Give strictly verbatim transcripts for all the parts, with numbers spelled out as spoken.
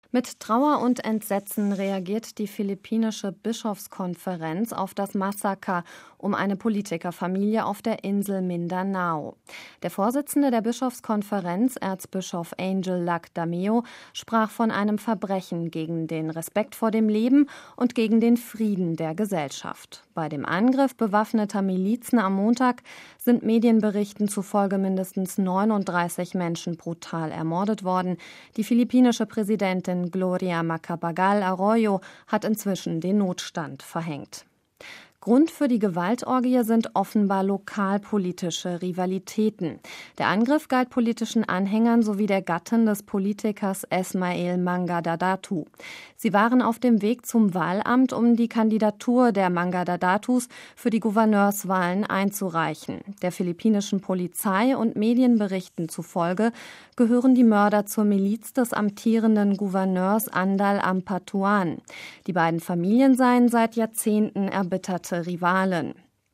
Mit Trauer und Entsetzen reagiert die philippinische Bischofskonferenz auf das Massaker um eine Politikerfamilie auf der Insel Mindanao. Der Vorsitzende der Bischofskonferenz, Erzbischof Angel Lacdameo, sprach von einem Verbrechen gegen den Respekt vor dem Leben und gegen den Frieden der Gesellschaft. Bei dem Angriff bewaffneter Milizen am Montag sind Medienberichten zufolge mindestens neununddreißig Menschen brutal ermordet worden. Die philippinische Präsidentin Gloria Macapagal Arroyo hat inzwischen den Notstand verhängt. Grund für die Gewaltorgie sind offenbar lokalpolitische Rivalitäten. Der Angriff galt politischen Anhängern sowie der Gattin des Politikers Esmael Mangudadatu. Sie waren auf dem Weg zum Wahlamt, um die Kandidatur der Mangudadatus für die Gouverneurswahlen einzureichen. Der philippinischen Polizei und Medienberichten zufolge gehören die Mörder zur Miliz des amtierenden Gouverneurs Andal Ampatuan. Die beiden Familien seien seit Jahrzehnten erbitterte Rivalen.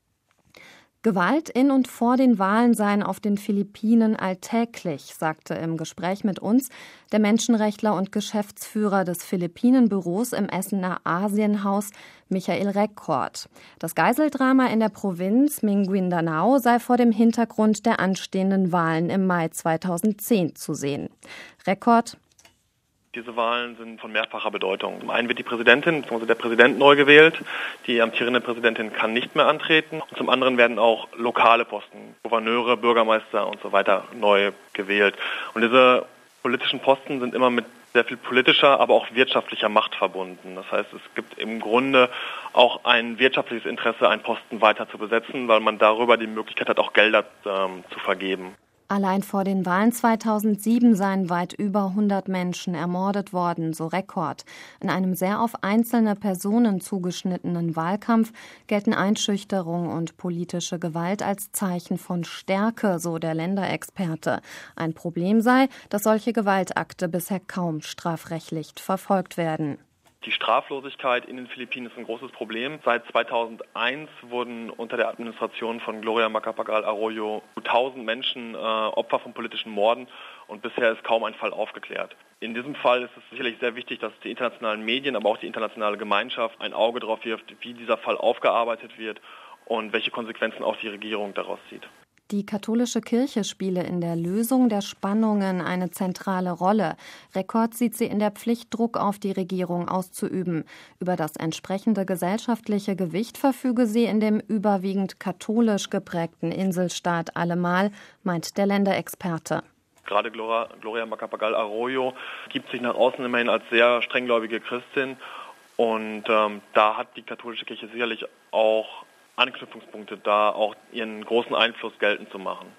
Gewalt in und vor den Wahlen seien auf den Philippinen alltäglich, sagte im Gespräch mit uns der Menschenrechtler und Geschäftsführer des Philippinenbüros im Essener Asienhaus Michael Record. Das Geiseldrama in der Provinz Maguindanao sei vor dem Hintergrund der anstehenden Wahlen im Mai zweitausendzehn zu sehen. Record: Diese Wahlen sind von mehrfacher Bedeutung. Zum einen wird die Präsidentin bzw. der Präsident neu gewählt. Die amtierende Präsidentin kann nicht mehr antreten. Und zum anderen werden auch lokale Posten, Gouverneure, Bürgermeister und so weiter neu gewählt. Und diese politischen Posten sind immer mit sehr viel politischer, aber auch wirtschaftlicher Macht verbunden. Das heißt, es gibt im Grunde auch ein wirtschaftliches Interesse, einen Posten weiter zu besetzen, weil man darüber die Möglichkeit hat, auch Gelder ähm, zu vergeben. Allein vor den Wahlen zweitausendsieben seien weit über hundert Menschen ermordet worden, so Record. In einem sehr auf einzelne Personen zugeschnittenen Wahlkampf gelten Einschüchterung und politische Gewalt als Zeichen von Stärke, so der Länderexperte. Ein Problem sei, dass solche Gewaltakte bisher kaum strafrechtlich verfolgt werden. Die Straflosigkeit in den Philippinen ist ein großes Problem. Seit zweitausendeins wurden unter der Administration von Gloria Macapagal Arroyo tausend Menschen äh, Opfer von politischen Morden und bisher ist kaum ein Fall aufgeklärt. In diesem Fall ist es sicherlich sehr wichtig, dass die internationalen Medien, aber auch die internationale Gemeinschaft ein Auge darauf wirft, wie dieser Fall aufgearbeitet wird und welche Konsequenzen auch die Regierung daraus zieht. Die katholische Kirche spiele in der Lösung der Spannungen eine zentrale Rolle. Record sieht sie in der Pflicht, Druck auf die Regierung auszuüben. Über das entsprechende gesellschaftliche Gewicht verfüge sie in dem überwiegend katholisch geprägten Inselstaat allemal, meint der Länderexperte. Gerade Gloria, Gloria Macapagal Arroyo gibt sich nach außen immerhin als sehr strenggläubige Christin und ähm, da hat die katholische Kirche sicherlich auch Anknüpfungspunkte, da auch ihren großen Einfluss geltend zu machen.